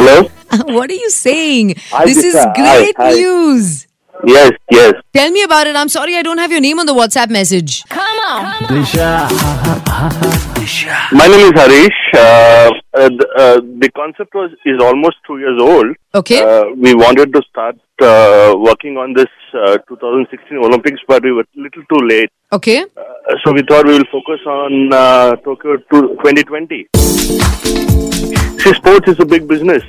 Hello? What are you saying? Hi, This is Disha. great Hi. news. Yes. Tell me about it. I'm sorry I don't have your name on the WhatsApp message. My name is Harish. The concept is almost 2 years old. Okay. We wanted to start working on this 2016 Olympics, but we were a little too late. Okay. So we thought we will focus on Tokyo 2020. See, sports is a big business.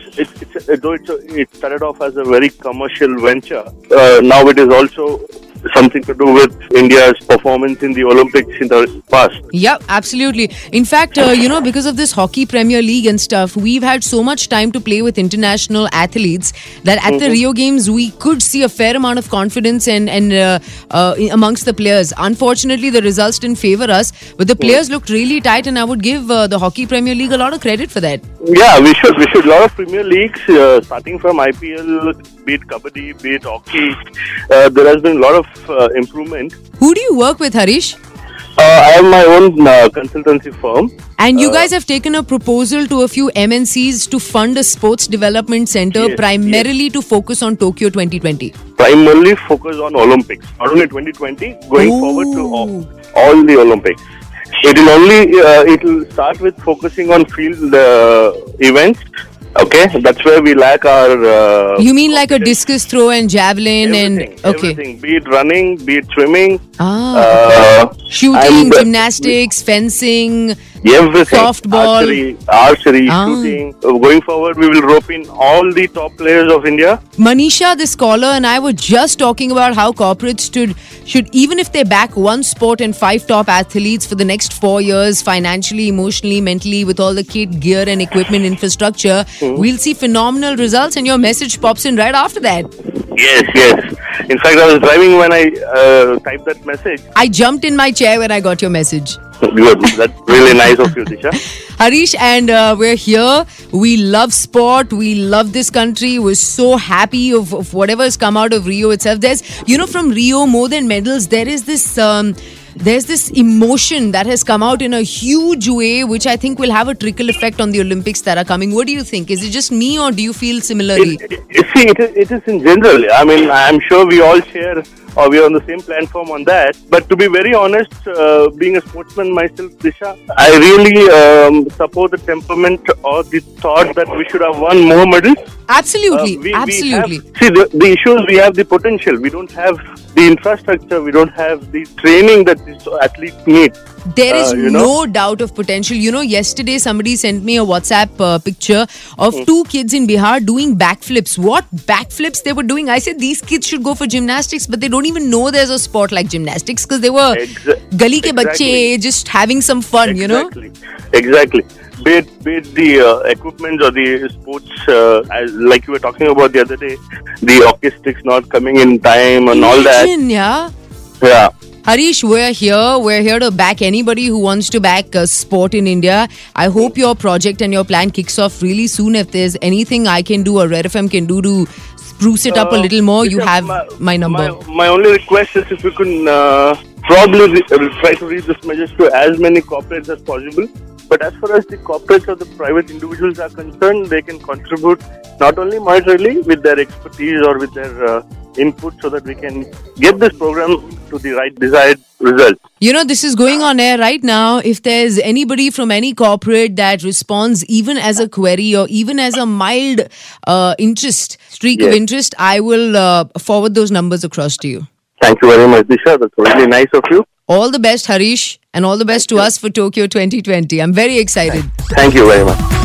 It started off as a very commercial venture. Now it is also something to do with India's performance in the Olympics in the past. Yeah, absolutely. In fact, because of this Hockey Premier League and stuff, we've had so much time to play with international athletes that at the Rio Games, we could see a fair amount of confidence and amongst the players. Unfortunately, the results didn't favor us, but the players looked really tight, and I would give the Hockey Premier League a lot of credit for that. Yeah, we should. A lot of Premier Leagues, starting from IPL, be it Kabaddi, be it hockey, there has been a lot of improvement. Who do you work with, Harish? I have my own consultancy firm. And you guys have taken a proposal to a few MNCs to fund a sports development center primarily to focus on Tokyo 2020. Primarily focus on Olympics, not only 2020, going forward to all the Olympics. It will start with focusing on field events. Okay, that's where we lack our. You mean like a discus throw and javelin everything, be it running, be it swimming, shooting, gymnastics, fencing, everything, softball, archery, shooting. Going forward, we will rope in all the top players of India. Manisha, the scholar, and I were just talking about how corporates should, even if they back one sport and 5 top athletes for the next 4 years, financially, emotionally, mentally, with all the kit, gear and equipment infrastructure, we'll see phenomenal results, and your message pops in right after that. Yes. In fact, I was driving when I typed that message. I jumped in my chair when I got your message. Good. That's really nice of you, Disha. Harish, and we're here. We love sport. We love this country. We're so happy of whatever has come out of Rio itself. There's, from Rio, more than medals, there's this emotion that has come out in a huge way, which I think will have a trickle effect on the Olympics that are coming. What do you think? Is it just me, or do you feel similarly? It is in general. I mean, I'm sure we all share, or we are on the same platform on that. But to be very honest, being a sportsman myself, Disha, I really support the temperament or the thought that we should have won more medals. Absolutely, absolutely. The issue is we have the potential. We don't have the infrastructure. We don't have the training that these athletes need. There is no doubt of potential. Yesterday somebody sent me a WhatsApp picture of 2 kids in Bihar doing backflips. What backflips they were doing? I said these kids should go for gymnastics, but they don't even know there's a sport like gymnastics because they were gali ke bache just having some fun, Exactly. Be it the equipment or the sports, like you were talking about the other day, the hockey sticks not coming in time and all that. Yeah. Harish, we're here to back anybody who wants to back sport in India. I hope your project and your plan kicks off really soon. If there's anything I can do or Red FM can do to spruce it up a little more, you have my number. My only request is if you can probably try to reach this message to as many corporates as possible. But as far as the corporates or the private individuals are concerned, they can contribute not only monetarily with their expertise or with their input so that we can get this program to the right desired result. This is going on air right now. If there's anybody from any corporate that responds even as a query or even as a mild streak of interest, I will forward those numbers across to you. Thank you very much, Disha. That's really nice of you. All the best, Harish, and all the best to us for Tokyo 2020. I'm very excited. Thank you very much.